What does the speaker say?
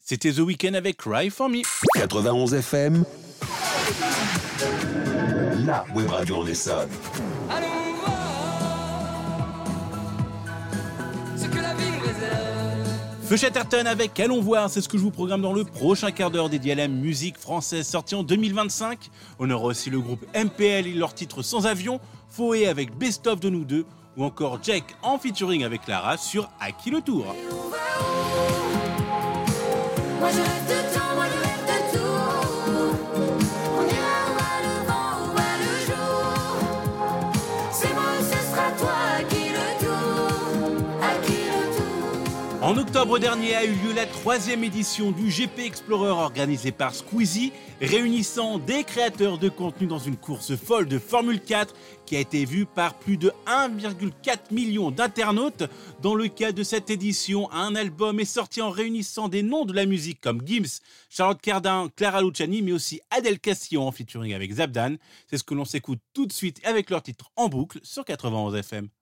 C'était The Weeknd avec Cry For Me. 91 FM, la web radio en Essonne. Allons voir ce que la vie nous réserve. Feu Chatterton avec Allons voir, c'est ce que je vous programme dans le prochain quart d'heure dédié à la musique française sortie en 2025. On aura aussi le groupe MPL et leur titre Sans Avion, Foé avec Best of de nous deux, ou encore Jack en featuring avec Lara sur À qui le tour. Moi je rêve de temps, moi je rêve de tout. On ira où va le vent, où va le jour. C'est moi ou ce sera toi, à qui le tour, à qui le tour. En octobre dernier a eu lieu la 3e édition du GP Explorer organisée par Squeezie, réunissant des créateurs de contenu dans une course folle de Formule 4 qui a été vue par plus de 1,4 million d'internautes. Dans le cas de cette édition, un album est sorti en réunissant des noms de la musique comme Gims, Charlotte Cardin, Clara Luciani, mais aussi Adèle Castillon en featuring avec Zabdan. C'est ce que l'on s'écoute tout de suite avec leur titre en boucle sur 91 FM.